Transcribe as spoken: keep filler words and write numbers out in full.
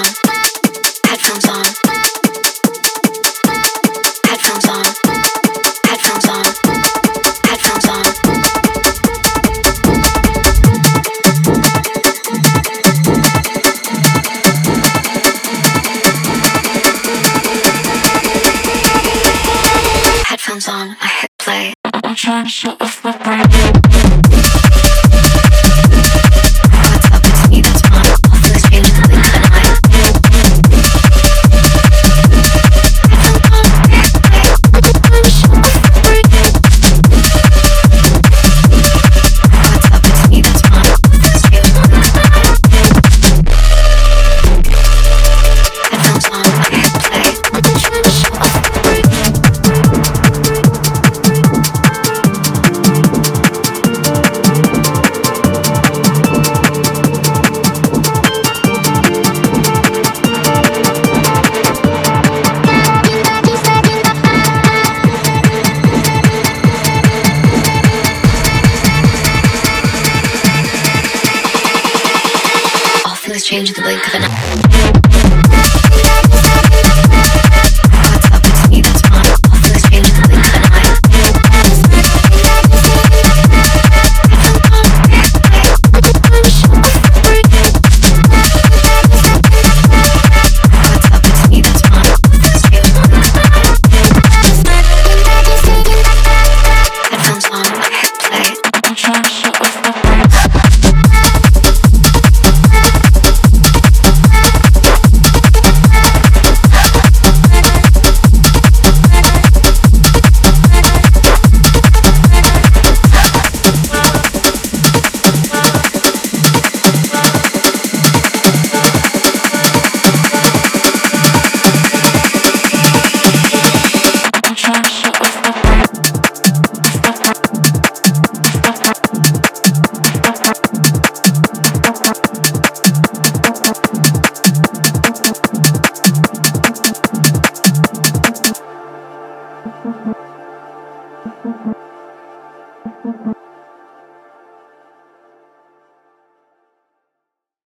Headphones on. Headphones on. Headphones on. Headphones on. Headphones on. I hit play. I'm trying to shut off my brain. What's up? It's me. That's mine. All things change in the blink of an eye. Headphones on. I hit play. I'm trying to shut off my brain. What's up? It's me. That's mine. All things change in the blink of an eye. Headphones on. I hit play. I'm trying to shut off my brain. All things change in the blink of an eye.